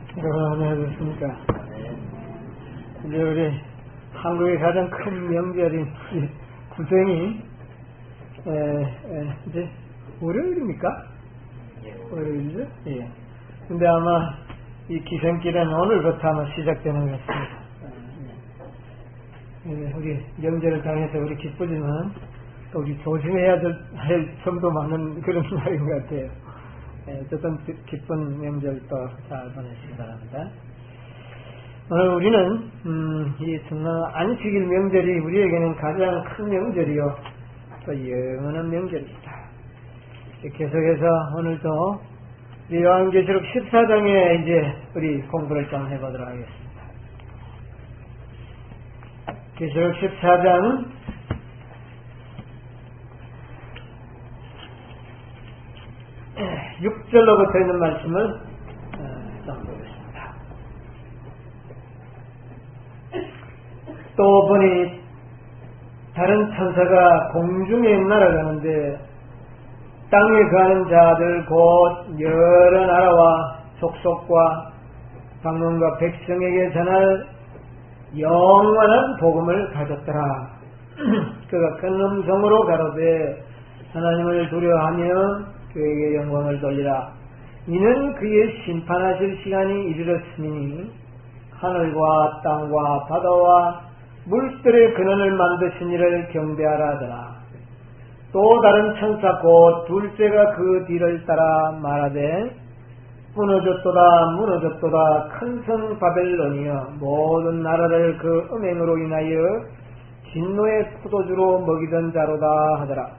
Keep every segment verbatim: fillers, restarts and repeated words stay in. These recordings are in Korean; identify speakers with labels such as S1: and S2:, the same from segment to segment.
S1: 여러분 안녕하셨습니까? 이제 우리 한국의 가장 큰 명절인 구생이 에, 에, 이제 월요일입니까? 월요일이죠? 예. 근데 아마 이 기생길은 오늘부터 아마 시작되는 것 같습니다. 예, 우리 명절을 당해서 우리 기쁘지만 또 우리 조심해야 할 점도 많은 그런 날인 것 같아요. 예, 어쨌든 기쁜 명절도 잘 보내시기 바랍니다. 오늘 우리는 음, 이 정말 안식일 명절이 우리에게는 가장 큰 명절이요 또 영원한 명절입니다. 계속해서 오늘도 요한계시록 십사 장에 이제 우리 공부를 좀 해보도록 하겠습니다. 계시록 십사 장 육 절로부터 있는 말씀을 좀 보겠습니다. 또 보니 다른 천사가 공중에 날아가는데 땅에 거하는 자들 곧 여러 나라와 족속과 방언과 백성에게 전할 영원한 복음을 가졌더라. 그가 큰 음성으로 가로되 하나님을 두려워하며 그에게 영광을 돌리라. 이는 그의 심판하실 시간이 이르렀으니 하늘과 땅과 바다와 물들의 근원을 만드신 이를 경배하라 하더라. 또 다른 천사 곧 둘째가 그 뒤를 따라 말하되 무너졌도다 무너졌도다 큰 성 바벨론이여 모든 나라를 그 음행으로 인하여 진노의 포도주로 먹이던 자로다 하더라.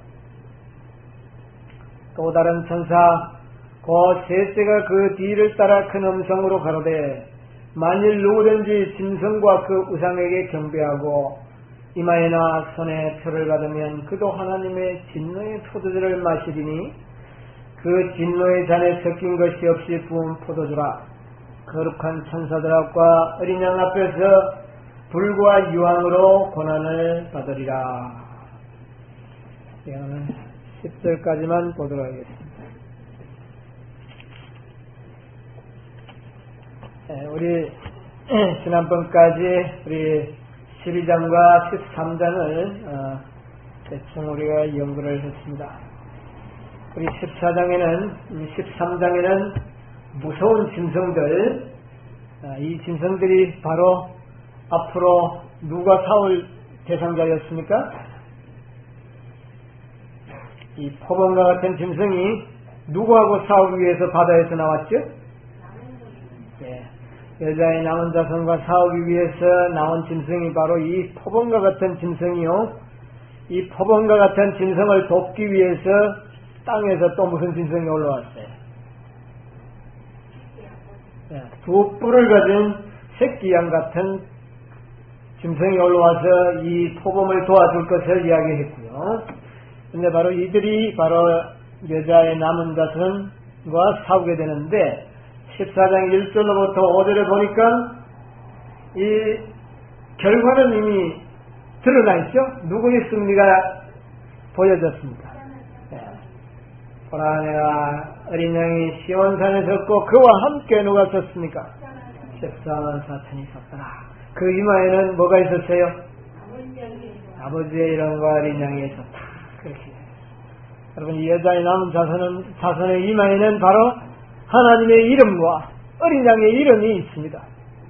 S1: 또 다른 천사 곧 셋째가 그 뒤를 따라 큰 음성으로 가로되 만일 누구든지 짐승과 그 우상에게 경배하고 이마에나 손에 표를 받으면 그도 하나님의 진노의 포도주를 마시리니 그 진노의 잔에 섞인 것이 없이 부은 포도주라. 거룩한 천사들 앞과 어린 양 앞에서 불과 유황으로 고난을 받으리라. 이거는 십 절까지만 보도록 하겠습니다. 네, 우리 지난번까지 우리 십이 장과 십삼 장을 어, 대충 우리가 연구를 했습니다. 우리 십사 장에는 십삼 장에는 무서운 짐승들, 어, 이 짐승들이 바로 앞으로 누가 싸울 대상자였습니까? 이 포범과 같은 짐승이 누구하고 싸우기 위해서 바다에서 나왔죠? 네. 여자의 남은 자손과 싸우기 위해서 나온 짐승이 바로 이 포범과 같은 짐승이요. 이 포범과 같은 짐승을 돕기 위해서 땅에서 또 무슨 짐승이 올라왔어요? 네. 두 뿔을 가진 새끼양 같은 짐승이 올라와서 이 포범을 도와줄 것을 이야기했고요. 근데 바로 이들이 바로 여자의 남은 자손과 싸우게 되는데 십사 장 일 절로부터 오 절에 보니까 이 결과는 이미 드러나 있죠. 누구의 승리가 보여졌습니까? 네. 보라 내가 어린 양이 시온산에 섰고 그와 함께 누가 섰습니까? 십사만 사천이 섰더라. 그 이마에는 뭐가 있었어요? 아버지의 이름과 어린 양이 있었다. 그렇게. 여러분, 이 여자의 남은 자손은, 자손의 이마에는 바로 하나님의 이름과 어린 양의 이름이 있습니다.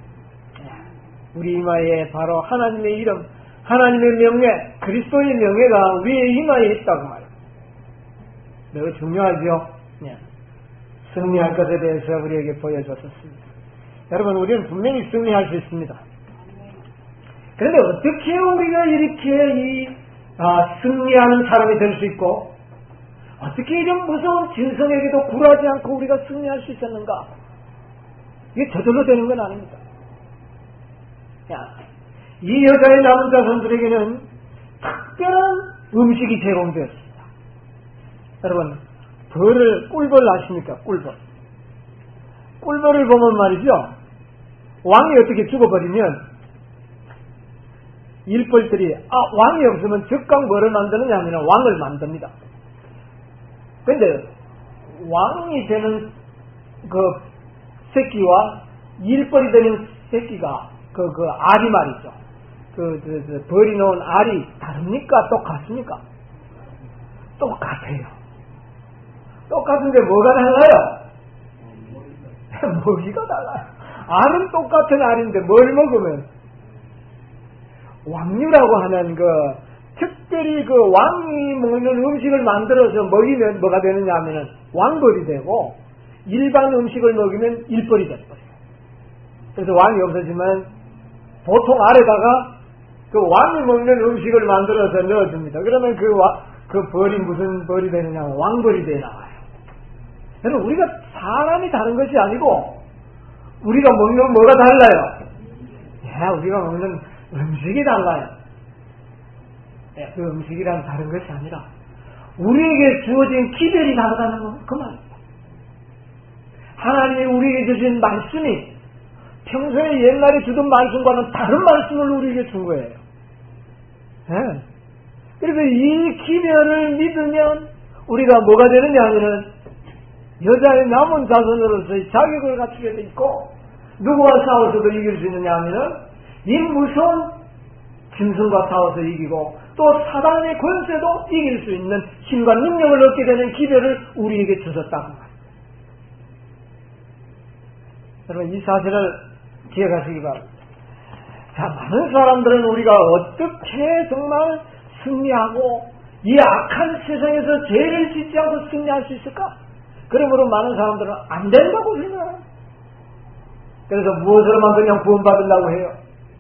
S1: 우리 이마에 바로 하나님의 이름, 하나님의 명예, 그리스도의 명예가 우리의 이마에 있다고 말합니다. 매우 중요하죠. 승리할 것에 대해서 우리에게 보여줬었습니다. 여러분, 우리는 분명히 승리할 수 있습니다. 그런데 어떻게 우리가 이렇게 이 아, 승리하는 사람이 될 수 있고 어떻게 이런 무서운 짐승에게도 굴하지 않고 우리가 승리할 수 있었는가? 이게 저절로 되는 건 아닙니다. 야, 이 여자의 남은 자손들에게는 특별한 음식이 제공되었습니다. 여러분, 벌을, 꿀벌 아십니까? 꿀벌. 꿀벌을 보면 말이죠. 왕이 어떻게 죽어버리면 일벌들이 아 왕이 없으면 즉각 뭐를 만드느냐 하면 왕을 만듭니다. 그런데 왕이 되는 그 새끼와 일벌이 되는 새끼가 그, 그 알이 말이죠. 그, 그, 그 벌이 놓은 알이 다릅니까? 똑같습니까? 똑같아요. 똑같은데 뭐가 달라요? 먹이가 달라요. 알은 똑같은 알인데 뭘 먹으면 왕류라고 하는 그 특별히 그 왕이 먹는 음식을 만들어서 먹이면 뭐가 되느냐 하면은 왕벌이 되고 일반 음식을 먹이면 일벌이 돼버려요. 그래서 왕이 없어지면 보통 알에다가 그 왕이 먹는 음식을 만들어서 넣어줍니다. 그러면 그, 와, 그 벌이 무슨 벌이 되느냐 하면 왕벌이 돼 나와요. 그래서 우리가 사람이 다른 것이 아니고 우리가 먹는 뭐가 달라요? 예, 우리가 먹는 음식이 달라요. 예, 그 음식이란 다른 것이 아니라 우리에게 주어진 기별이 다르다는 건 그 말입니다. 하나님이 우리에게 주신 말씀이 평소에 옛날에 주던 말씀과는 다른 말씀을 우리에게 준 거예요. 예. 그래서 이 기별을 믿으면 우리가 뭐가 되느냐 하면은 여자의 남은 자손으로서의 자격을 갖추게 돼 있고 누구와 싸워서도 이길 수 있느냐 하면은 이 무서운 짐승과 싸워서 이기고 또 사단의 권세도 이길 수 있는 힘과 능력을 얻게 되는 기별을 우리에게 주셨다고 말입니다. 여러분 이 사실을 기억하시기 바랍니다. 자, 많은 사람들은 우리가 어떻게 정말 승리하고 이 악한 세상에서 죄를 짓지 않고 승리할 수 있을까? 그러므로 많은 사람들은 안 된다고 생각해요. 그래서 무엇으로만 그냥 구원받으려고 해요.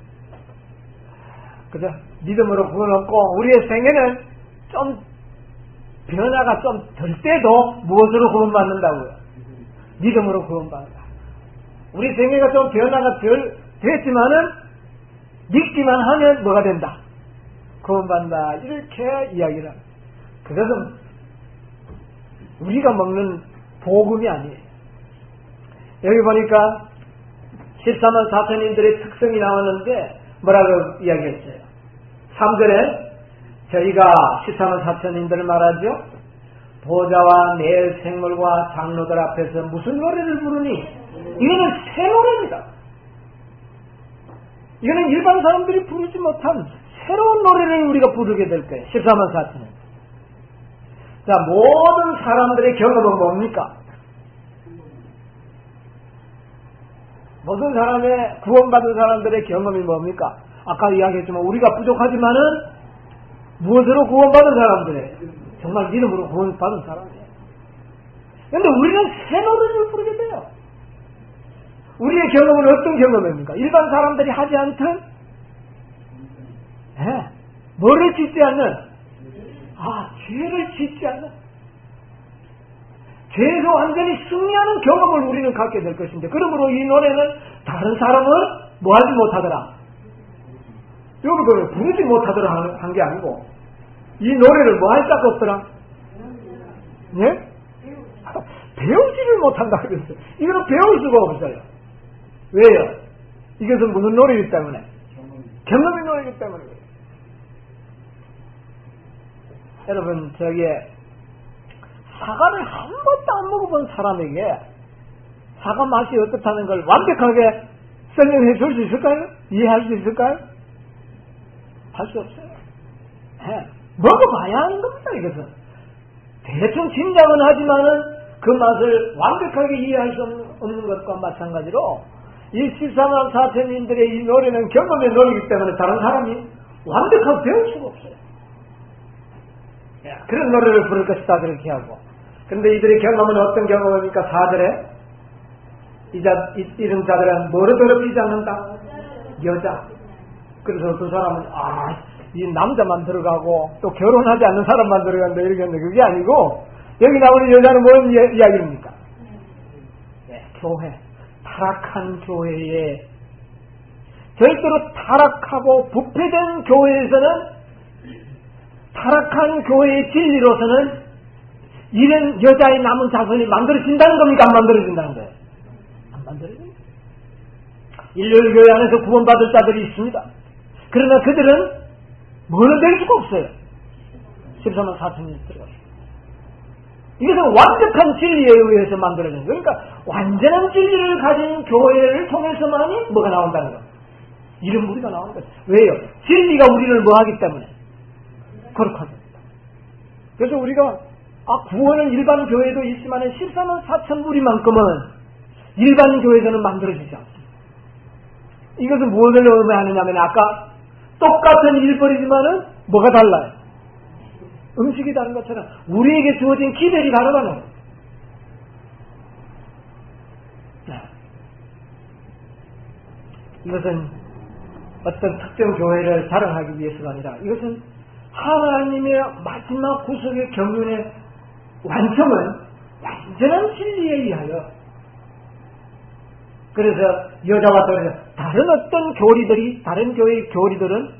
S1: 그죠? 믿음으로 구원 얻고 우리의 생애는 좀 변화가 좀 덜 때도 무엇으로 구원받는다고요? 믿음으로 구원받는다. 우리 생애가 좀 변화가 덜 됐지만은 믿기만 하면 뭐가 된다? 구원받는다. 이렇게 이야기를 합니다. 그것은 우리가 먹는 복음이 아니에요. 여기 보니까 십사만 사천인들의 특성이 나왔는데 뭐라고 이야기했어요? 삼 절에 저희가 십사만 사천인들을 말하죠. 보좌와 내 생물과 장로들 앞에서 무슨 노래를 부르니? 이거는 새 노래입니다. 이거는 일반 사람들이 부르지 못한 새로운 노래를 우리가 부르게 될 거예요. 십사만 사천인. 자, 모든 사람들의 경험은 뭡니까? 모든 사람의 구원받은 사람들의 경험이 뭡니까? 아까 이야기했지만 우리가 부족하지만은 무엇으로 구원받은 사람들이에요? 정말 믿음으로 구원받은 사람이에요. 그런데 우리는 새 노래를 부르게 돼요. 우리의 경험은 어떤 경험입니까? 일반 사람들이 하지 않던 네. 뭐를 짓지 않는 아 죄를 짓지 않는 죄에서 완전히 승리하는 경험을 우리는 갖게 될 것인데 그러므로 이 노래는 다른 사람은 뭐 하지 못하더라. 여기 보면 부르지 못하더라 한 게 아니고 이 노래를 뭐 할 자가 없더라. 예? 배우지를 못한다 그랬어요. 이거는 배울 수가 없어요. 왜요? 이것은 무슨 노래이기 때문에? 경험의 노래이기 때문에. 여러분 저기에 사과를 한 번도 안 먹어본 사람에게 사과 맛이 어떻다는 걸 완벽하게 설명해 줄 수 있을까요? 이해할 수 있을까요? 할 수 없어요. 네. 먹어봐야 하는 겁니다. 이것은 대충 짐작은 하지만은 그 맛을 완벽하게 이해할 수 없는 것과 마찬가지로 이 십사만 사천인들의 이 노래는 경험의 노래이기 때문에 다른 사람이 완벽하게 배울 수가 없어요. 그런 노래를 부를 것이다 그렇게 하고 그런데 이들의 경험은 어떤 경험입니까? 사 절에 이 자, 이, 이런 자들은 뭐를 더럽히지 않는다? 여자. 그래서 그 사람은 아, 이 남자만 들어가고 또 결혼하지 않는 사람만 들어간다 이렇게 했는데 그게 아니고 여기 나오는 여자는 뭔 이야, 이야기입니까? 네, 교회. 타락한 교회에 절대로 타락하고 부패된 교회에서는 타락한 교회의 진리로서는 이런 여자의 남은 자손이 만들어진다는 겁니까? 안 만들어진다는 거예요? 안 만들어집니다. 일요일교회 안에서 구원받을 자들이 있습니다. 그러나 그들은 뭐는 될 수가 없어요. 십사만 사천이 들어갔습니다. 이것은 완벽한 진리에 의해서 만들어진 거예요. 그러니까 완전한 진리를 가진 교회를 통해서만이 뭐가 나온다는 거예요. 이런 무리가 나오는 거예요. 왜요? 진리가 우리를 뭐하기 때문에 거룩하게. 그래서 우리가 아 구원은 일반 교회도 있지만 십사만 사천 무리만큼은 일반 교회에서는 만들어지지 않습니다. 이것은 무엇을 의미하느냐면 아까 똑같은 일벌이지만은 뭐가 달라요? 음식이 다른 것처럼 우리에게 주어진 기별이 다르다는 거예요. 네. 이것은 어떤 특정 교회를 자랑하기 위해서가 아니라 이것은 하나님의 마지막 구속의 경륜의 완성은 완전한 진리에 의하여. 그래서 여자와 더러 다른 어떤 교리들이 다른 교회의 교리들은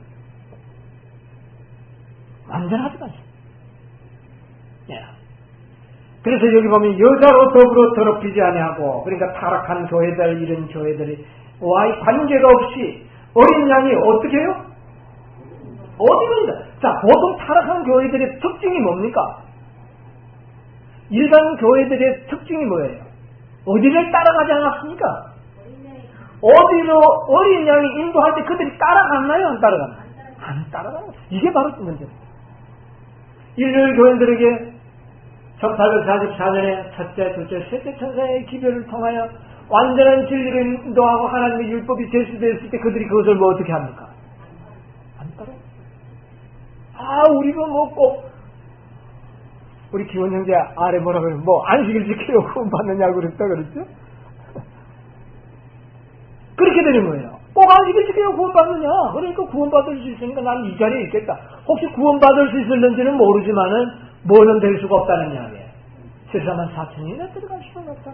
S1: 완전하지 않습니다. 예. 그래서 여기 보면 여자로 더불어 더럽히지 아니하고 그러니까 타락한 교회들 이런 교회들이 와의 관계가 없이 어린 양이 어떻게 해요? 어디입니다. 자 보통 타락한 교회들의 특징이 뭡니까? 일반 교회들의 특징이 뭐예요? 어디를 따라가지 않았습니까? 어디로 어린 양이 인도할 때 그들이 따라갔나요? 안 따라갔나요? 안 따라가요. 이게 바로 문제입니다. 일요일 교인들에게 천팔백사십사 년에 첫째, 둘째, 셋째 천사의 기별을 통하여 완전한 진리를 인도하고 하나님의 율법이 제시되었을 때 그들이 그것을 뭐 어떻게 합니까? 안 따라요. 아, 우리가 뭐 꼭 우리 기원 형제 아래 뭐라 그러면 뭐 안식일 지키려고 구원 받느냐고 그랬다 그랬죠? 그렇게 되는 거예요. 꼭 안식일 지키려고 구원 받느냐? 그러니까 구원 받을 수 있으니까 난 이 자리에 있겠다. 혹시 구원 받을 수 있을는지는 모르지만은 뭐는 될 수가 없다는 이야기예요. 십사만 사천이나 들어갈 수는 없다.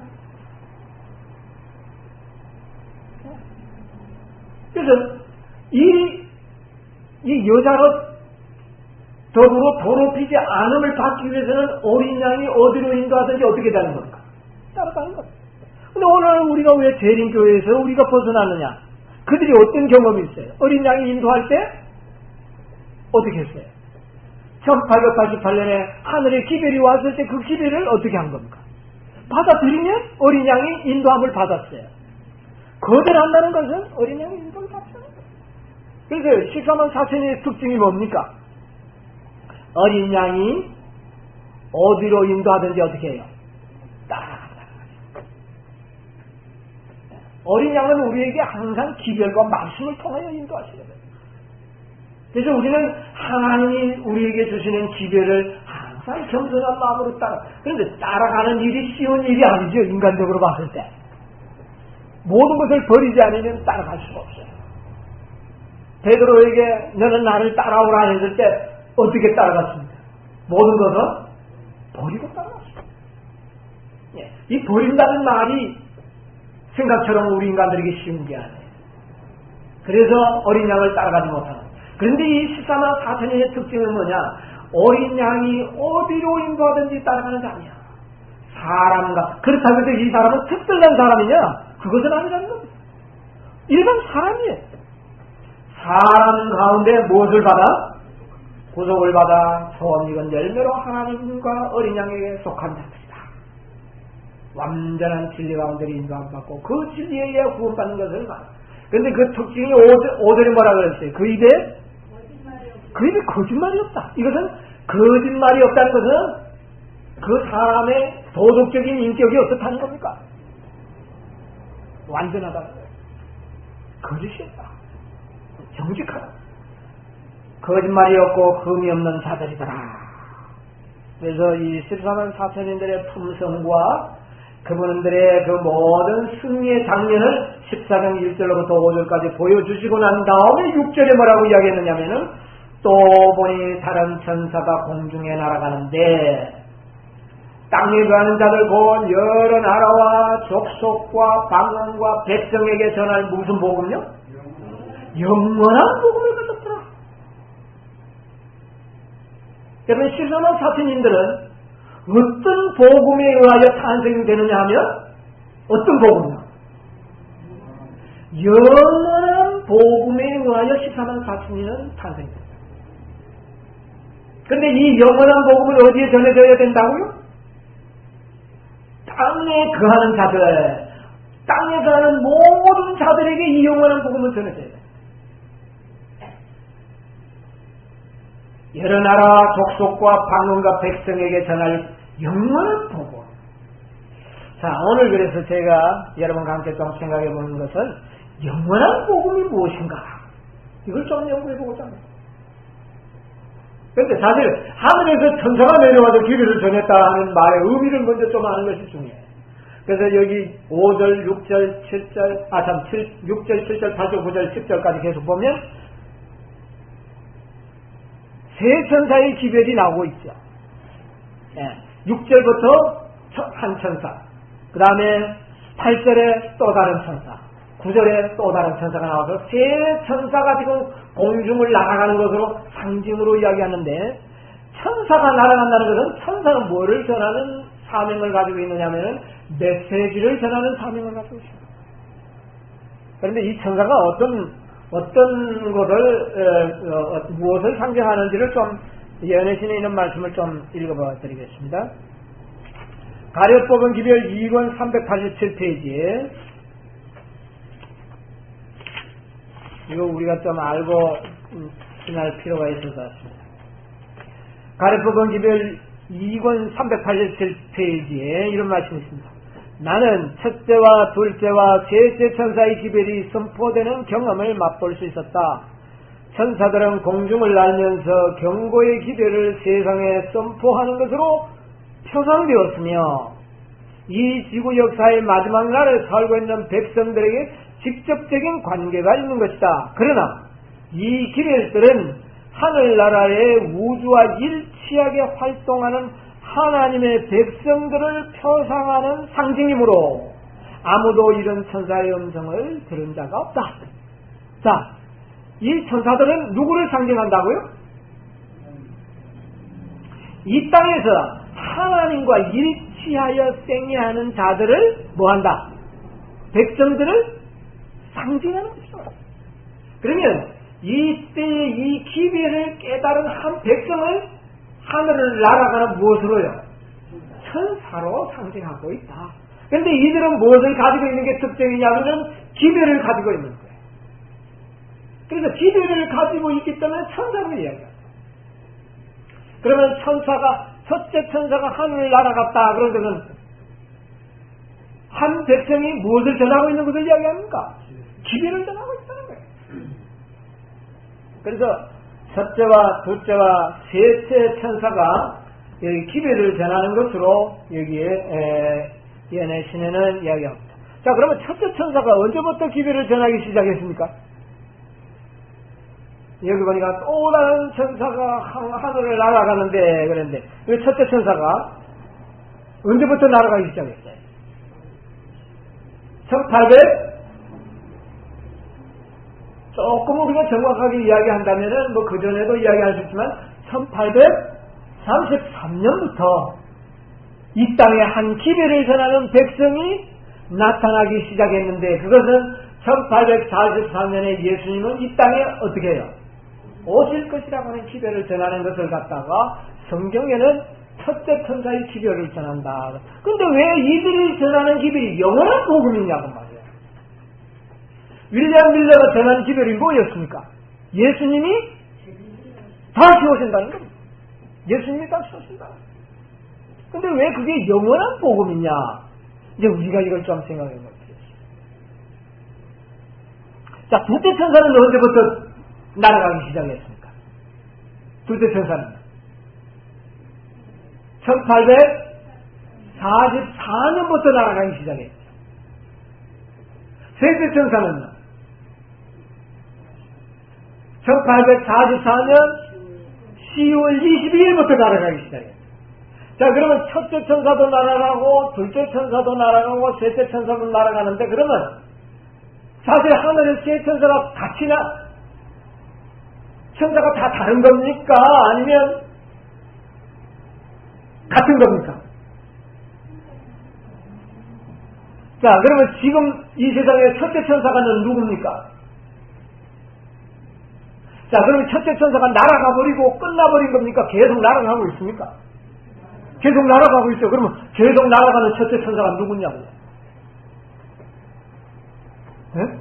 S1: 그래서 이, 이 여자로 더불어 더럽히지 않음을 받기 위해서는 어린 양이 어디로 인도하든지 어떻게 되는 겁니까? 따라가는 겁니다. 근데 오늘 우리가 왜 재림교회에서 우리가 벗어나느냐? 그들이 어떤 경험이 있어요? 어린 양이 인도할 때 어떻게 했어요? 천팔백팔십팔 년에 하늘에 기별이 왔을 때 그 기별을 어떻게 한 겁니까? 받아들이면 어린 양이 인도함을 받았어요. 거절한다는 것은 어린 양이 인도를 받았어요. 그래서 십사만 사천의 특징이 뭡니까? 어린 양이 어디로 인도하든지 어떻게 해요? 따라간다는 거죠. 어린 양은 우리에게 항상 기별과 말씀을 통하여 인도하시거든요. 그래서 우리는 하나님이 우리에게 주시는 기별을 항상 겸손한 마음으로 따라. 그런데 따라가는 일이 쉬운 일이 아니죠. 인간적으로 봤을 때. 모든 것을 버리지 않으면 따라갈 수가 없어요. 베드로에게 너는 나를 따라오라 했을 때 어떻게 따라갔습니까? 모든 것은 버리고 따라갔습니다. 예. 이 버린다는 말이 생각처럼 우리 인간들에게 쉬운 게 아니에요. 그래서 어린 양을 따라가지 못하는. 그런데 이 십사만 사천의 특징은 뭐냐? 어린 양이 어디로 인도하든지 따라가는 게 아니야. 사람과. 그렇다고 해서 이 사람은 특별한 사람이냐? 그것은 아니라는 겁니다. 일반 사람이에요. 사람 가운데 무엇을 받아? 구속을 받아 처음익은 열매로 하나님과 어린 양에게 속한 자들이다. 완전한 진리 가운데 인도함 받고 그 진리에 의해 구원받는 것을 말합니다. 그런데 그 특징이 오절에 뭐라 그랬어요? 그 입에 그 입에 거짓말이 없다. 이것은 거짓말이 없다는 것은 그 사람의 도덕적인 인격이 어떻다는 겁니까? 완전하다는 거예요. 거짓이 없다. 정직하다. 거짓말이 없고 흠이 없는 자들이더라. 그래서 이 십사만 사천인들의 품성과 그분들의 그 모든 승리의 장면을 십사 장 일 절로부터 오 절까지 보여주시고 난 다음에 육 절에 뭐라고 이야기했느냐면은 또 보니 다른 천사가 공중에 날아가는데 땅에 거하는 자들 곧 여러 나라와 족속과 방언과 백성에게 전할 무슨 복음요? 영원한 복음을 가졌더라. 여러분 십사만 사천인들은 어떤 복음에 의하여 탄생되느냐 하면 어떤 복음이요? 영원한 복음에 의하여 십사만 사천인은 탄생됩니다. 그런데 이 영원한 복음은 어디에 전해져야 된다고요? 땅에 거하는 자들, 땅에 거하는 모든 자들에게 이 영원한 복음을 전해줘야 돼. 여러 나라 족속과 방언과 백성에게 전할 영원한 복음. 자, 오늘 그래서 제가 여러분과 함께 좀 생각해 보는 것은 영원한 복음이 무엇인가? 이걸 좀 연구해 보고자 합니다. 그런데 사실 하늘에서 천사가 내려와서 기회를 전했다 하는 말의 의미를 먼저 좀 아는 것이 중요해요. 그래서 여기 오 절, 육 절, 칠 절, 아 참, 육 절, 칠 절, 팔 절, 구 절, 십 절까지 계속 보면 세 천사의 기별이 나오고 있죠. 예, 육 절부터 한 천사, 그 다음에 팔 절에 또 다른 천사, 구 절에 또 다른 천사가 나와서 세 천사가 지금 공중을 날아가는 것으로 상징으로 이야기하는데, 천사가 날아간다는 것은 천사는 뭐를 전하는 사명을 가지고 있느냐면 메시지를 전하는 사명을 가지고 있습니다. 그런데 이 천사가 어떤 어떤 것을 어, 어, 무엇을 상징하는지를 좀 연애신에 있는 말씀을 좀 읽어봐 드리겠습니다. 가려법은 기별 이 권 삼백팔십칠 페이지에 이거 우리가 좀 알고 지날 필요가 있을 것 같습니다. 가려법은 기별 이 권 삼백팔십칠 페이지에 이런 말씀이 있습니다. 나는 첫째와 둘째와 셋째 천사의 기별이 선포되는 경험을 맛볼 수 있었다. 천사들은 공중을 날면서 경고의 기별을 세상에 선포하는 것으로 표상되었으며 이 지구 역사의 마지막 날에 살고 있는 백성들에게 직접적인 관계가 있는 것이다. 그러나 이 기별들은 하늘나라의 우주와 일치하게 활동하는 하나님의 백성들을 표상하는 상징이므로 아무도 이런 천사의 음성을 들은 자가 없다. 자, 이 천사들은 누구를 상징한다고요? 이 땅에서 하나님과 일치하여 생애하는 자들을 뭐한다? 백성들을 상징하는 것이죠. 그러면 이때 이 기별을 깨달은 한 백성을 하늘을 날아가는 무엇으로요? 천사로 상징하고 있다. 그런데 이들은 무엇을 가지고 있는 게 특징이냐면은 기별을 가지고 있는 거예요. 그래서 기별을 가지고 있기 때문에 천사로 이야기합니다. 그러면 천사가, 첫째 천사가 하늘을 날아갔다. 그런 것은 한 백성이 무엇을 전하고 있는 것을 이야기합니까? 기별을 전하고 있다는 거예요. 그래서 첫째와 둘째와 셋째 천사가 여기 기별을 전하는 것으로 여기에 연애신에는 이야기합니다. 자, 그러면 첫째 천사가 언제부터 기별을 전하기 시작했습니까? 여기 보니까 또 다른 천사가 하늘을 날아가는데, 그런데 이 첫째 천사가 언제부터 날아가기 시작했어요? 천팔백 조금 우리가 정확하게 이야기한다면은 뭐 그전에도 이야기할 수 있지만 천팔백삼십삼 년부터 이 땅에 한 기별을 전하는 백성이 나타나기 시작했는데, 그것은 천팔백사십삼 년에 예수님은 이 땅에 어떻게 해요? 오실 것이라고 하는 기별을 전하는 것을 갖다가 성경에는 첫째 천사의 기별을 전한다. 근데 왜 이들이 전하는 기별이 영원한 복음이냐고 말이에요. 윌리엄 밀러가 전한 기별이 뭐였습니까? 예수님이 다시 오신다는 겁니다. 예수님이 다시 오신다. 근데 왜 그게 영원한 복음이냐? 이제 우리가 이걸 좀 생각해 볼게요. 자, 둘째 천사는 언제부터 날아가기 시작했습니까? 둘째 천사는 천팔백사십사 년부터 날아가기 시작했죠. 셋째 천사는 천팔백사십사 년 시월 이십이 일부터 날아가기 시작했어요. 자, 그러면 첫째 천사도 날아가고 둘째 천사도 날아가고 셋째 천사도 날아가는데, 그러면 사실 하늘에 세 천사가 같이 나 천사가 다 다른 겁니까? 아니면 같은 겁니까? 자, 그러면 지금 이 세상에 첫째 천사가 누굽니까? 자, 그러면 첫째 천사가 날아가 버리고 끝나버린 겁니까? 계속 날아가고 있습니까? 계속 날아가고 있죠. 그러면 계속 날아가는 첫째 천사가 누구냐고요? 네?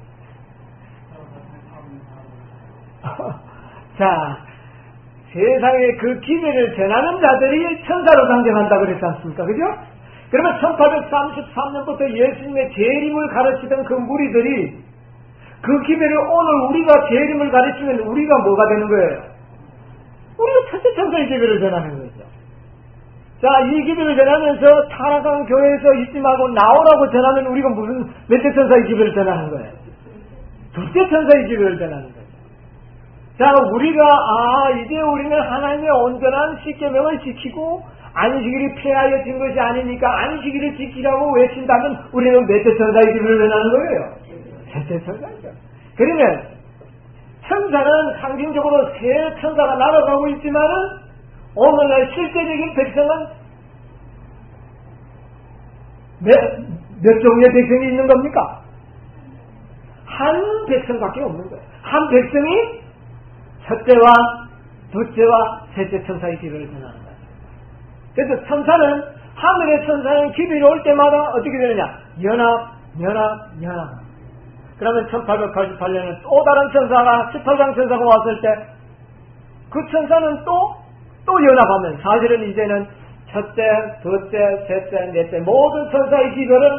S1: 자, 세상에 그 기회를 전하는 자들이 천사로 상징한다 그랬지 않습니까? 그죠? 그러면 천팔백삼십삼 년부터 예수님의 재림을 가르치던 그 무리들이 그 기회를 오늘 우리가 재림을 가르치면 우리가 뭐가 되는 거예요? 우리가 첫째 천사의 기회를 전하는 거죠. 자, 이 기회를 전하면서 타락한 교회에서 있지 말고 나오라고 전하면 우리가 무슨 몇째 천사의 기회를 전하는 거예요? 둘째 천사의 기회를 전하는 거예요. 자, 우리가 아 이제 우리는 하나님의 온전한 십계명을 지키고 안식일이 폐하여진 것이 아니니까 안식일을 지키라고 외친다면 우리는 몇째 천사의 기회를 전하는 거예요? 셋째 천사죠. 그러면 천사는 상징적으로 세 천사가 날아가고 있지만은 오늘날 실제적인 백성은 몇, 몇 종류의 백성이 있는 겁니까? 한 백성밖에 없는 거예요. 한 백성이 첫째와 둘째와 셋째 천사의 기별을 전하는 거예요. 그래서 천사는 하늘의 천사는 기별이 올 때마다 어떻게 되느냐? 연합, 연합, 연합. 그러면 천팔백팔십팔 년에 또 다른 천사가 십팔 장 천사가 왔을 때 그 천사는 또, 또 연합하면 사실은 이제는 첫째, 둘째, 셋째, 넷째 모든 천사의 기별은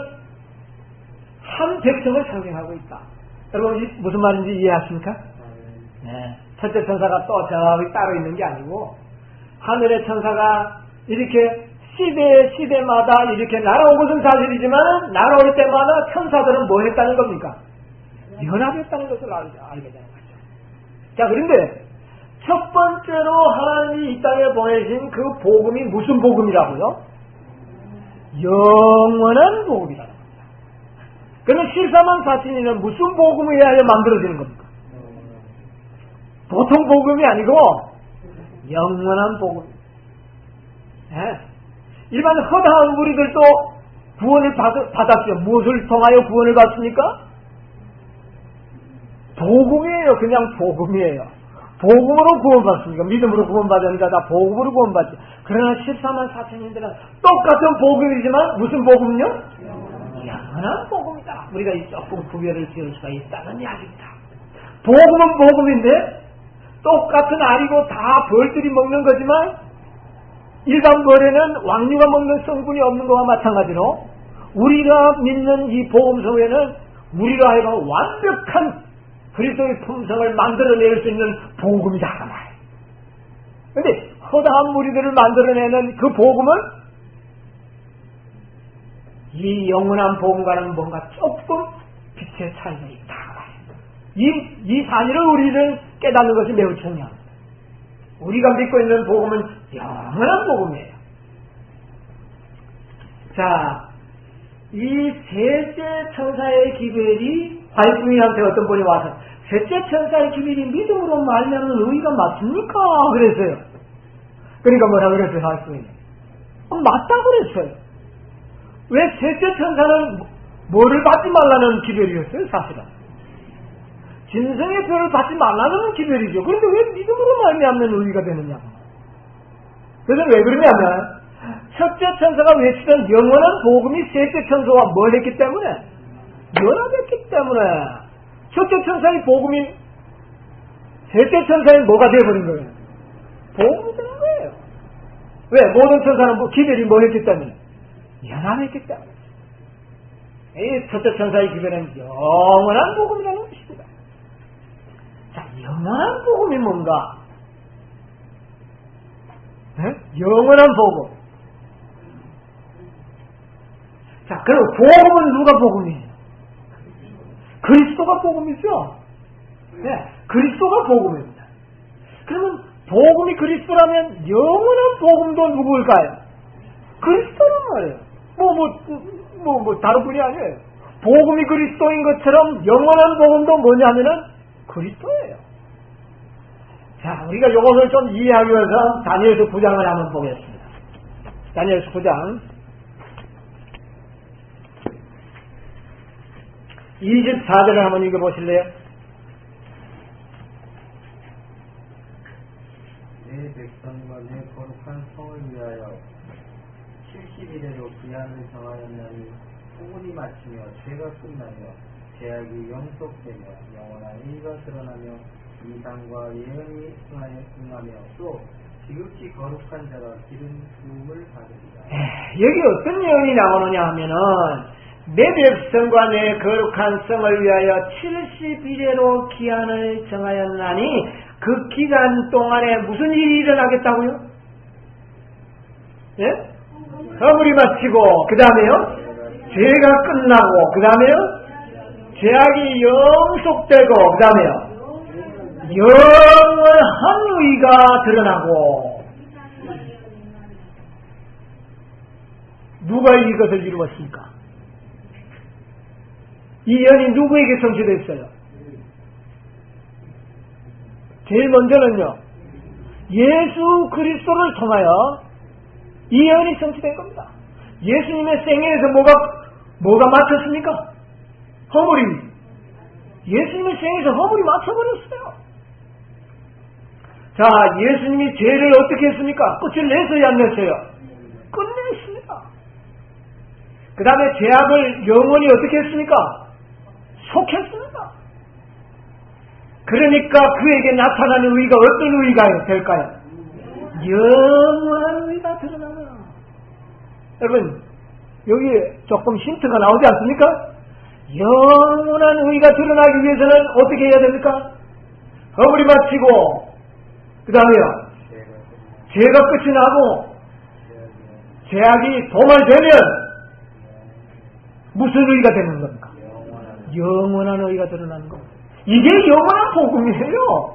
S1: 한 백성을 상징하고 있다. 여러분 무슨 말인지 이해하십니까? 네. 첫째 천사가 또 저기 따로 있는 게 아니고 하늘의 천사가 이렇게 시대 시대마다 이렇게 날아온 것은 사실이지만 날아올 때마다 천사들은 뭐 했다는 겁니까? 연합했다는 것을 알게 되는 거죠. 자, 그런데 첫 번째로 하나님이 이 땅에 보내신 그 복음이 무슨 복음이라고요? 영원한 복음이라는 겁니다. 그러면 실사만 사신이는 무슨 복음에 의하여 만들어지는 겁니까? 보통 복음이 아니고 영원한 복음. 네. 일반 허다한 우리들도 구원을 받, 받았죠. 무엇을 통하여 구원을 받습니까? 복음이에요. 그냥 복음이에요. 복음으로 구원받습니까? 믿음으로 구원받으니까 다 복음으로 구원받죠. 그러나 십사만 사천인들은 똑같은 복음이지만 무슨 복음요? 영원한 복음이다. 우리가 이 조금 구별을 지을 수가 있다는 이야기입니다. 복음은 복음인데 똑같은 알이고 다 벌들이 먹는 거지만 일반 벌에는 왕류가 먹는 성분이 없는 것과 마찬가지로 우리가 믿는 이 복음 속에는 우리로 하여금 완벽한 그리스도의 품성을 만들어낼 수 있는 복음이다. 그런데 허다한 무리들을 만들어내는 그 복음은 이 영원한 복음과는 뭔가 조금 빛의 차이가 있다. 이, 이 사실을 우리는 깨닫는 것이 매우 중요합니다. 우리가 믿고 있는 복음은 영원한 복음이에요. 자, 이 셋째 천사의 기별이 활동이한테 어떤 분이 와서 셋째 천사의 기별이 믿음으로 말미암는 의의가 맞습니까? 그랬어요. 그러니까 뭐라 그랬어요? 활동이 어, 맞다고 그랬어요. 왜 셋째 천사는 뭐를 받지 말라는 기별이었어요? 사실은 짐승의 표를 받지 말라는 기별이죠. 그런데 왜 믿음으로 말미암는 의의가 되느냐고. 그래서 왜 그러냐면 첫째 천사가 외치던 영원한 복음이 셋째 천사와 뭘 했기 때문에 연합했기 때문에 첫째 천사의 복음이 셋째 천사의 뭐가 되어버린 거예요? 복음이 되는 거예요. 왜? 모든 천사는 뭐 기별이 뭐 했기 때문에 연합했기 때문에. 이 첫째 천사의 기별은 영원한 복음이라는 것입니다. 자, 영원한 복음이 뭔가? 네? 영원한 복음. 자, 그럼 복음은 누가 복음이에요? 그리스도가 복음이죠? 네, 그리스도가 복음입니다. 그러면 복음이 그리스도라면 영원한 복음도 누구일까요? 그리스도란 말이에요. 뭐, 뭐, 뭐, 뭐, 다른 분이 아니에요. 복음이 그리스도인 것처럼 영원한 복음도 뭐냐면은 그리스도예요. 자, 우리가 이것을 좀 이해하기 위해서 다니엘서 구 장을 한번 보겠습니다. 다니엘서 구 장. 이십사 절을 한번 읽어보실래요?
S2: 내 백성과 내 거룩한 성을 위하여 칠십 일에로 기한을 정하였나니 폭군이 마치며 죄가 끝나며 제약이 영속되며 영원한 의가 드러나며 이상과 예언이 응하며 또 지극히 거룩한 자가 기름 부음을 받으리라.
S1: 여기 어떤 예언이 나오느냐 하면은 내 백성과 내 거룩한 성을 위하여 칠십 일에로 기한을 정하였나니 그 기간 동안에 무슨 일이 일어나겠다고요? 예? 허물이 마치고 그 다음에요? 죄가 끝나고 그 다음에요? 죄악이 영속되고 그 다음에요? 영원한 의가 드러나고. 누가 이것을 이루었습니까? 이 예언이 누구에게 성취됐어요? 제일 먼저는요, 예수 그리스도를 통하여 이 예언이 성취된 겁니다. 예수님의 생애에서 뭐가 뭐가 맞췄습니까? 허물이. 예수님의 생애에서 허물이 맞춰버렸어요. 자, 예수님이 죄를 어떻게 했습니까? 끝을 냈어요, 안 냈어요? 끝냈습니다. 그 다음에 죄악을 영원히 어떻게 했습니까? 속했습니다. 그러니까 그에게 나타나는 의가 어떤 의가 될까요? 영원한 의가 드러나요. 여러분, 여기 조금 힌트가 나오지 않습니까? 영원한 의가 드러나기 위해서는 어떻게 해야 됩니까? 허물이 마치고 그 다음에요, 죄가 끝이 나고 죄악이 도말되면 무슨 의가 되는 겁니까? 영원한 의가 드러나는 겁니다. 이게 영원한 복음이에요.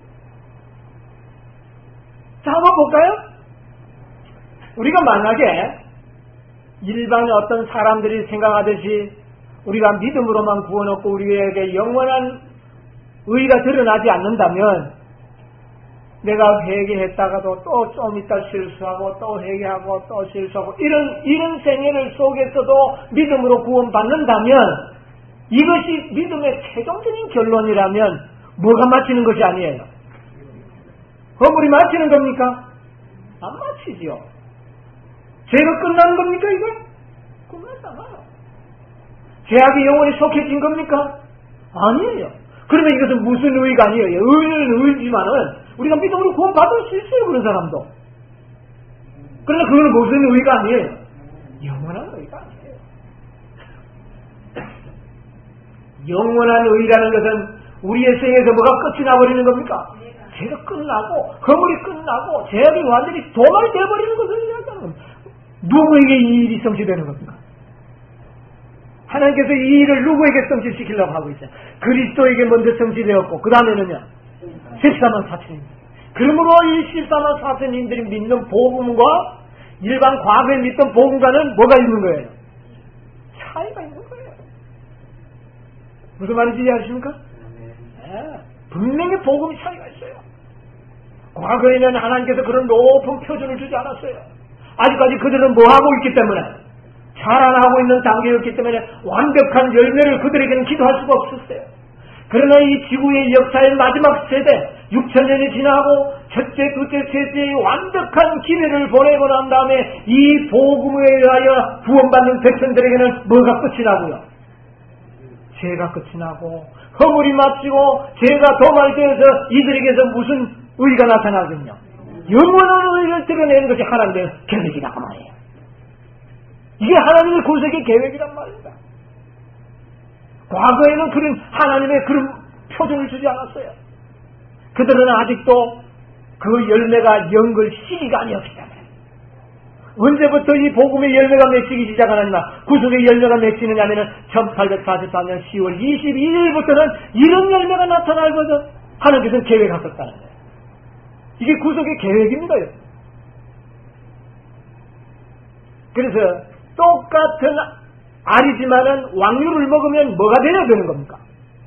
S1: 자, 한번 볼까요? 우리가 만약에 일반 어떤 사람들이 생각하듯이 우리가 믿음으로만 구원 얻고 우리에게 영원한 의가 드러나지 않는다면 내가 회개했다가도 또 좀 있다 실수하고 또 회개하고 또 실수하고 이런 이런 생애를 속에서도 믿음으로 구원받는다면 이것이 믿음의 최종적인 결론이라면 뭐가 마치는 것이 아니에요? 허물이 마치는 겁니까? 안 마치지요. 죄가 끝나는 겁니까 이거? 끝나잖아요. 죄악이 영원히 속해진 겁니까? 아니에요. 그러면 이것은 무슨 의가 아니에요? 의는 의지만은 우리가 믿음으로 구원받을 수 있어요, 그런 사람도. 그러나 그거는 무슨 의가 아니에요? 영원한 의가 아니에요. 영원한 의라는 것은 우리의 생에서 뭐가 끝이 나버리는 겁니까? 죄가 끝나고 허물이 끝나고 죄악이 완전히 도말되어버리는 것을 이야기하는 겁니다. 누구에게 이 일이 성취되는 겁니까? 하나님께서 이 일을 누구에게 성취시키려고 하고 있어요? 그리스도에게 먼저 성취되었고 그 다음에는요 십사만 사천입니다. 그러므로 이 십사만 사천인들이 믿는 복음과 일반 과거에 믿던 복음과는 뭐가 있는 거예요? 차이가 있는 거예요. 무슨 말인지 이해하십니까? 네. 분명히 복음이 차이가 있어요. 과거에는 하나님께서 그런 높은 표준을 주지 않았어요. 아직까지 그들은 뭐하고 있기 때문에 자라나고 있는 단계였기 때문에 완벽한 열매를 그들에게는 기도할 수가 없었어요. 그러나 이 지구의 역사의 마지막 세대 육천 년이 지나고 첫째, 둘째, 셋째의 완벽한 기회를 보내고 난 다음에 이 복음에 의하여 구원받는 백성들에게는 뭐가 끝이 나고요? 죄가 끝이 나고 허물이 마치고 죄가 도말되어서 이들에게서 무슨 의가 나타나거든요. 영원한 의를 드러내는 것이 하나님의 계획이라고 말이에요. 이게 하나님의 구속의 계획이란 말입니다. 과거에는 그런 하나님의 그런 표정을 주지 않았어요. 그들은 아직도 그 열매가 연글 시기가 아니었기 때문에. 언제부터 이 복음의 열매가 맺히기 시작하느냐, 구속의 열매가 맺히느냐 하면 천팔백사십사 년 시월 이십일일부터는 이런 열매가 나타날 거죠. 하나님께서는 계획하셨다는 거예요. 이게 구속의 계획입니다. 그래서 똑같은 알이지만은 왕류를 먹으면 뭐가 되어야 되는 겁니까?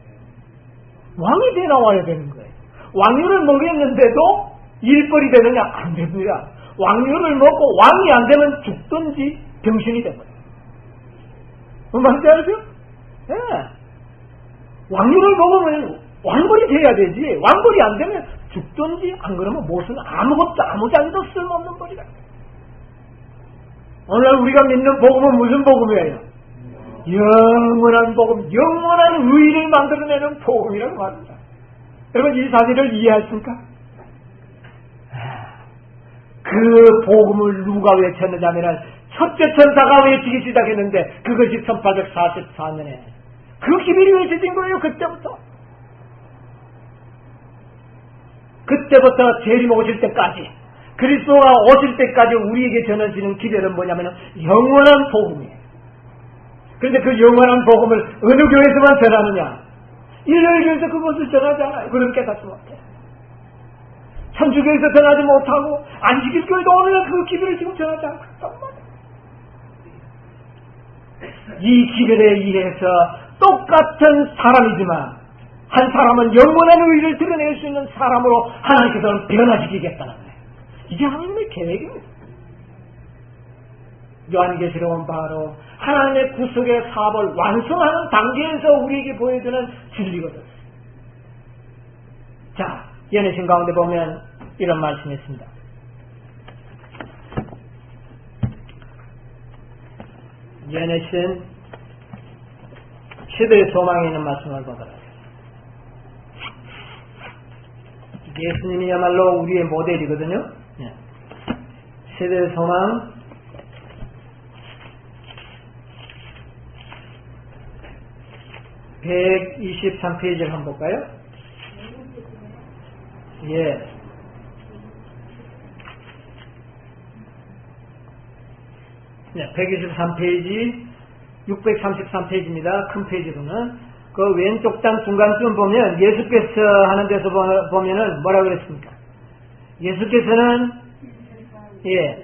S1: 왕이 돼 나와야 되는 거예요. 왕류를 먹였는데도 일벌이 되느냐? 안 됩니다. 왕류를 먹고 왕이 안 되면 죽든지 병신이 되는 거예요. 뭔 말인지 알죠? 네. 왕류를 먹으면 왕벌이 돼야 되지. 왕벌이 안 되면 죽든지 안 그러면 무슨 아무것도 아무 자리도 쓸모없는 벌이다. 오늘 우리가 믿는 복음은 무슨 복음이에요? 영원한 복음, 영원한 의를 만들어내는 복음이라고 말합니다. 여러분 이 사실을 이해하십니까? 그 복음을 누가 외쳤느냐면 첫째 천사가 외치기 시작했는데 그것이 천팔백사십사 년에 그 기밀이 외쳐진 거예요. 그때부터 그때부터 재림 오실 때까지 그리스도가 오실 때까지 우리에게 전해지는 기별은 뭐냐면 영원한 복음이에요. 그런데 그 영원한 복음을 어느 교회에서만 전하느냐? 일요일교회에서 그것을 전하지 않아요. 그런 깨닫지 못해요. 천주교에서 전하지 못하고 안식일교회도 오늘날 그 기별을 지금 전하지 않고 있단 말이에요. 이 기별에 의해서 똑같은 사람이지만 한 사람은 영원한 의를 드러낼 수 있는 사람으로 하나님께서는 변화시키겠다는 거예요. 이게 하나님의 계획입니다. 요한계시록은 바로 하나님의 구속의 사업을 완성하는 단계에서 우리에게 보여주는 진리거든요. 자, 예내신 가운데 보면 이런 말씀이 있습니다. 예내신 시대의 소망에 있는 말씀을 보더라. 예수님이야말로 우리의 모델이거든요. 예. 시대의 소망 백이십삼 페이지를 한번 볼까요? 예. 네, 백이십삼 페이지, 육백삼십삼 페이지입니다. 큰 페이지로는. 그 왼쪽 단 중간쯤 보면 예수께서 하는 데서 보면은 뭐라 그랬습니까? 예수께서는, 예.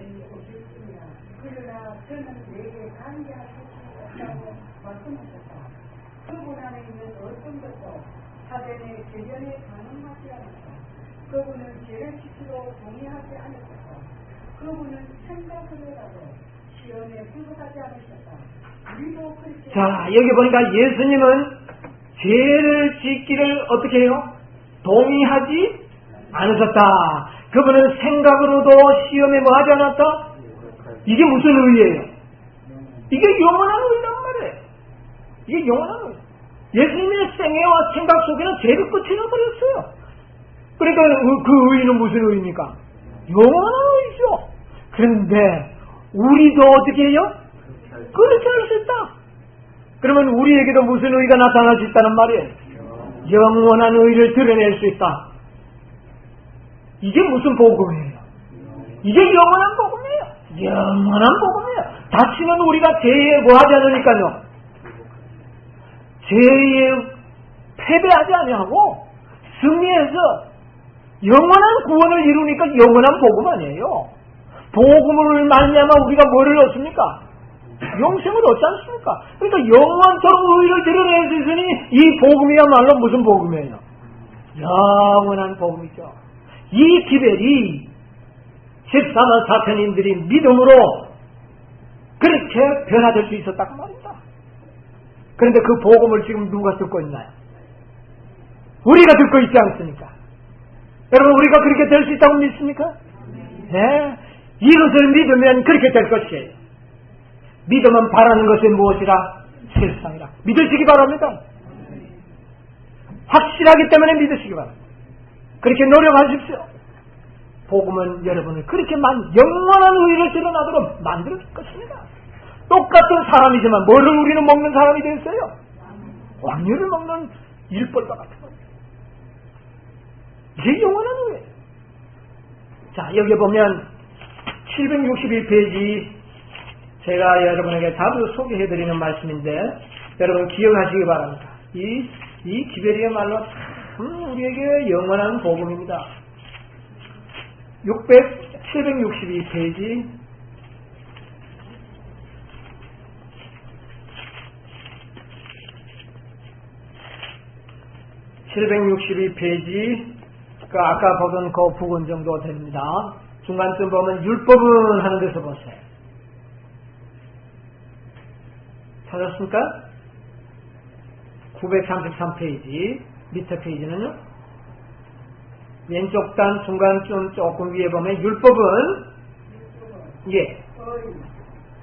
S3: 그분은 죄를 지키러 동의하지 않으셨다. 그분은 생각으로라도 시험에 불구하지 않으셨다. 우리도 그렇게.
S1: 자, 여기 보니까 예수님은 죄를 짓기를 어떻게 해요? 동의하지 않으셨다. 그분은 생각으로도 시험에 뭐 하지 않았다? 이게 무슨 의예요? 이게 영원한 의란 말이에요. 이게 영원한 의. 예수님의 생애와 생각 속에는 죄를 끝내버렸어요. 그러니까 그 의는 무슨 의입니까? 영원한 의죠. 그런데 우리도 어떻게 해요? 그렇게 할 수 있다. 그러면 우리에게도 무슨 의가 나타날 수 있다는 말이에요? 영원한 의를 드러낼 수 있다. 이게 무슨 복음이에요? 이게 영원한 복음이에요. 영원한 복음이에요. 다시는 우리가 죄에 뭐하지 않으니까요. 죄에 패배하지 아니하고 승리해서 영원한 구원을 이루니까 영원한 복음 아니에요. 복음을 말미암아 우리가 뭐를 얻습니까? 영생을 얻지 않습니까? 그러니까 영원토록 의를 드러낼 수 있으니 이 복음이야말로 무슨 복음이에요? 영원한 복음이죠. 이 기별이 십사만 사천인들이 믿음으로 그렇게 변화될 수 있었다고 말입니다. 그런데 그 복음을 지금 누가 듣고 있나요? 우리가 듣고 있지 않습니까? 여러분 우리가 그렇게 될 수 있다고 믿습니까? 네. 이것을 믿으면 그렇게 될 것이에요. 믿으면 바라는 것이 무엇이라? 세상이라. 믿으시기 바랍니다. 확실하기 때문에 믿으시기 바랍니다. 그렇게 노력하십시오. 복음은 여러분을 그렇게 만, 영원한 의를 드러나도록 만들 것입니다. 똑같은 사람이지만 뭐를 우리는 먹는 사람이 됐어요? 왕류를 먹는 일벌과 같은 겁니다. 이게 영원한 의예요. 자, 여기 보면 칠백육십일 페이지 제가 여러분에게 자주 소개해드리는 말씀인데 여러분 기억하시기 바랍니다. 이, 이 기별이야말로 참 우리에게 영원한 복음입니다. 칠백육십이 페이지 칠백육십이 페이지 그 아까 보던 그 부분 정도 됩니다. 중간쯤 보면 율법은 하는 데서 보세요. 찾았습니까? 구백삼십삼 페이지 밑에 페이지는요. 왼쪽 단 중간쯤 조금 위에 보면 율법은 예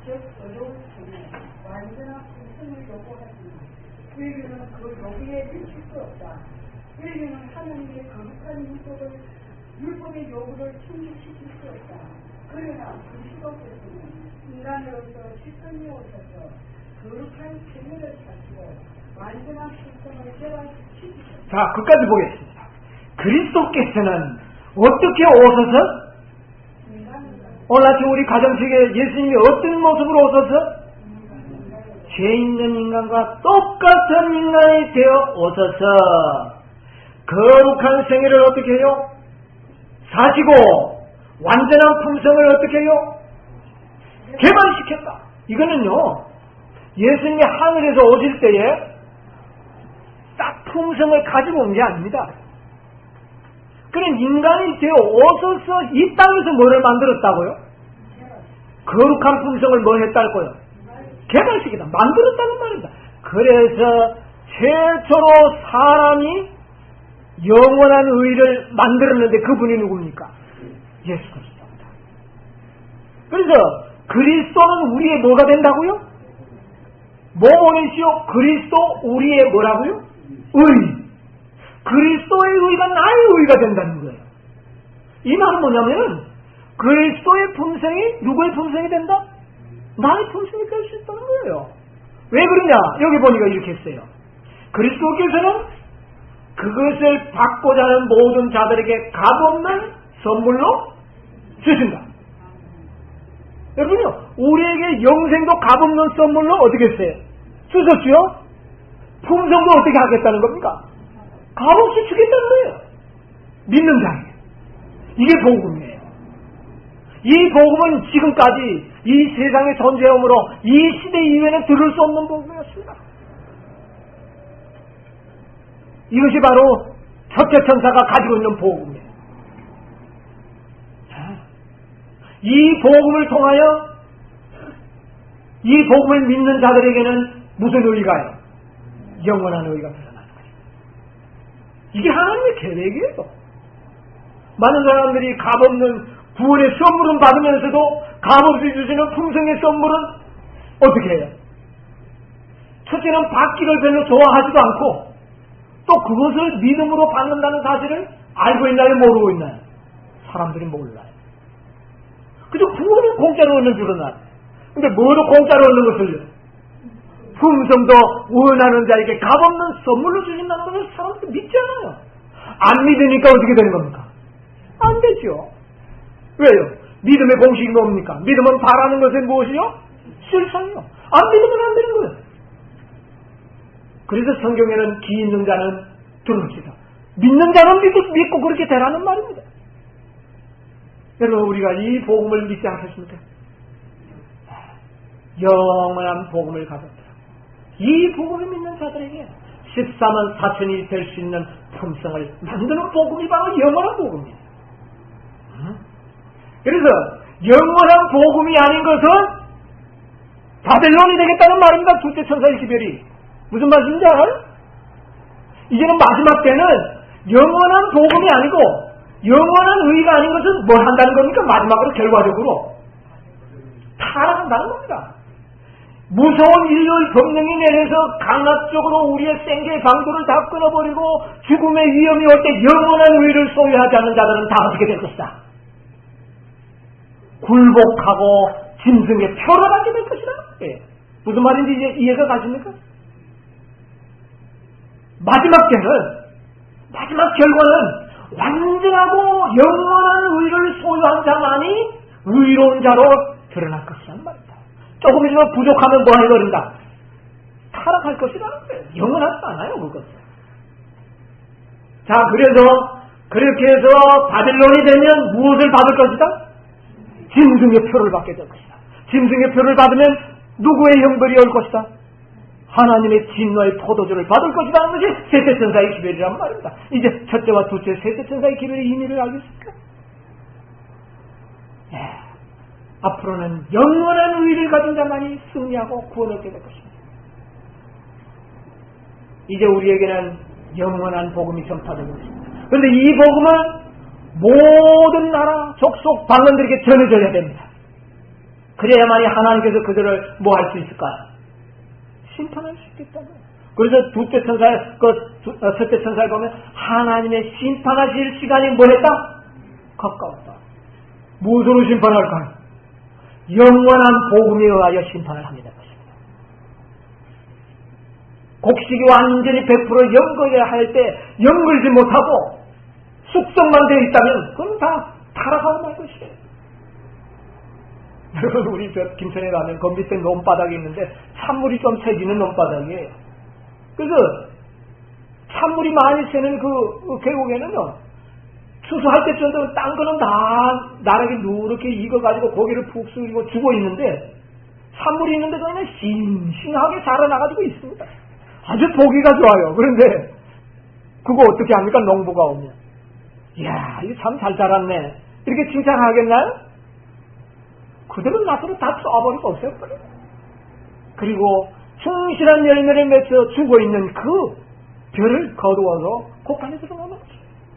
S3: 인류는 그 요구에 미칠 수 없다. 인류는 하나님의 거룩한 율법을, 율법의 요구를 충족시킬 수 없다. 그러나 그리스도께서는 인간으로서 실천이 오셔서 거룩한 체면을 찾고 완전한 실성을 결합시키셨다.
S1: 자, 끝까지 보겠습니다. 그리스도께서는 어떻게 오셔서 오늘 아침 우리 가정식에 예수님이 어떤 모습으로 오셔서 죄 있는 인간과 똑같은 인간이 되어 오셔서 거룩한 생애를 어떻게 해요? 사시고 완전한 품성을 어떻게 해요? 개발시켰다. 이거는요, 예수님이 하늘에서 오실 때에 딱 품성을 가지고 온 게 아닙니다. 그는 인간이 되어 오셔서 이 땅에서 뭐를 만들었다고요? 거룩한 품성을 뭐 했다고요? 개발시키다. 만들었다는 말입니다. 그래서 최초로 사람이 영원한 의를 만들었는데 그분이 누굽니까? 예수 그리스도입니다. 그래서 그리스도는 우리의 뭐가 된다고요? 뭐뭐이시오? 그리스도 우리의 뭐라고요? 의. 그리스도의 의가 나의 의가 된다는 거예요. 이 말은 뭐냐면 그리스도의 품성이 누구의 품성이 된다? 나의 품성이 될 수 있다는 거예요. 왜 그러냐? 여기 보니까 이렇게 했어요. 그리스도께서는 그것을 받고자 하는 모든 자들에게 값없는 선물로 주신다. 여러분요, 우리에게 영생도 값없는 선물로 어떻게 했어요? 주셨죠? 품성도 어떻게 하겠다는 겁니까? 값없이 주겠다는 거예요. 믿는 자에게. 이게 복음이에요. 이 복음은 지금까지 이 세상의 존재함으로 이 시대 이후에는 들을 수 없는 복음이었습니다. 이것이 바로 첫째 천사가 가지고 있는 복음이에요. 이 복음을 통하여 이 복음을 믿는 자들에게는 무슨 의가요? 영원한 의가 드러나는 것입니다. 이게 하나님의 계획이에요. 많은 사람들이 값없는 구원의 선물은 받으면서도 값없이 주시는 품성의 선물은 어떻게 해요? 첫째는 받기를 별로 좋아하지도 않고 또 그것을 믿음으로 받는다는 사실을 알고 있나요? 모르고 있나요? 사람들이 몰라요. 그저 구원을 공짜로 얻는 줄은 알아요. 근데 뭐로 공짜로 얻는 것을요? 품성도 원하는 자에게 값없는 선물로 주신다는 것을 사람들이 믿지 않아요. 안 믿으니까 어떻게 되는 겁니까? 안 되죠. 왜요? 믿음의 공식이 뭡니까? 믿음은 바라는 것은 무엇이요? 실상이요. 안 믿으면 안 되는 거예요. 그래서 성경에는 기 있는 자는 들을지다. 믿는 자는 믿고, 믿고 그렇게 되라는 말입니다. 여러분, 우리가 이 복음을 믿지 않겠습니까? 영원한 복음을 가졌다. 이 복음을 믿는 자들에게 십사만 사천이 될 수 있는 품성을 만드는 복음이 바로 영원한 복음이에요. 그래서 영원한 복음이 아닌 것은 바벨론이 되겠다는 말입니다. 둘째 천사의 기별이. 무슨 말씀인지 알아요? 이제는 마지막 때는 영원한 복음이 아니고 영원한 의가 아닌 것은 뭘 한다는 겁니까? 마지막으로 결과적으로 타락한다는 겁니다. 무서운 인류의 법령이 내려서 강압적으로 우리의 생계의 방도를 다 끊어버리고 죽음의 위험이 올 때 영원한 의를 소유하지 않는 자들은 다 어떻게 될 것이다? 굴복하고 짐승의 표를 받게 될 것이다. 예. 무슨 말인지 이제 이해가 가십니까? 마지막 때는, 마지막 결과는 완전하고 영원한 의를 소유한 자만이 의로운 자로 드러날 것이란 말입니다. 조금이라도 부족하면 뭐 해버린다? 타락할 것이라는 거예요. 영원하지 않아요, 그것은. 자, 그래서 그렇게 해서 바빌론이 되면 무엇을 받을 것이다? 짐승의 표를 받게 될 것이다. 짐승의 표를 받으면 누구의 형벌이 올 것이다? 하나님의 진노의 포도주를 받을 것이다 하는 것이 셋째 천사의 기별이란 말입니다. 이제 첫째와 둘째, 셋째 천사의 기별의 의미를 알겠습니까? 예. 앞으로는 영원한 의를 가진 자만이 승리하고 구원을 얻게 될 것입니다. 이제 우리에게는 영원한 복음이 전파되고 있습니다. 그런데 이 복음은 모든 나라, 족속, 방언들에게 전해져야 됩니다. 그래야만이 하나님께서 그들을 뭐 할 수 있을까요? 심판할 수 있겠다고요. 그래서 두째 천사의, 그, 두, 어, 첫째 천사를 보면 하나님의 심판하실 시간이 뭐했다? 가까웠다. 무엇으로 심판할까요? 영원한 복음에 의하여 심판을 하게 될 것입니다. 곡식이 완전히 백 퍼센트 연거해야 할 때 연걸지 못하고 숙성만 되어 있다면 그건 다 타락하고 말 것이에요. 여러분, 우리 저 김천에 가면 그 밑에 논바닥이 있는데 찬물이 좀 새지는 논바닥이에요. 그래서 찬물이 많이 새는 그, 그 계곡에는요, 추수할 때쯤도 딴 거는 다 나락이 누렇게 익어가지고 고기를 푹 숙이고 죽어 있는데 찬물이 있는데 그냥 싱싱하게 자라나가지고 있습니다. 아주 보기가 좋아요. 그런데 그거 어떻게 합니까? 농부가 오면. 이야, 이거 참 잘 자랐네. 이렇게 칭찬하겠나요? 그대로 놔두고 다 쏴버리고 없애버려요. 그리고 충실한 열매를 맺어 주고 있는 그 별을 거두어서 곡간에 들어가는 거죠.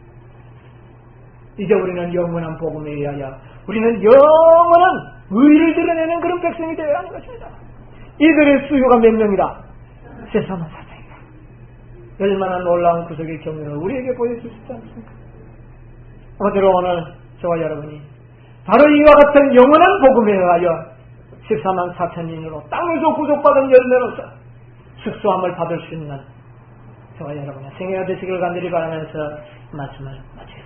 S1: 이제 우리는 영원한 복음에 의하여 우리는 영원한 의를 드러내는 그런 백성이 되어야 하는 것입니다. 이들의 수요가 몇 명이다? 세사만 사장이다. 얼마나 놀라운 구속의 경륜을 우리에게 보여줄 수 있지 않습니까? 어제로 오늘 저와 여러분이 바로 이와 같은 영원한 복음에 의하여 십사만 사천인으로 땅에서 구속받은 열매로서 숙소함을 받을 수 있는 저와 여러분의 생애가 되시길 간절히 바라면서 말씀을 마치겠습니다.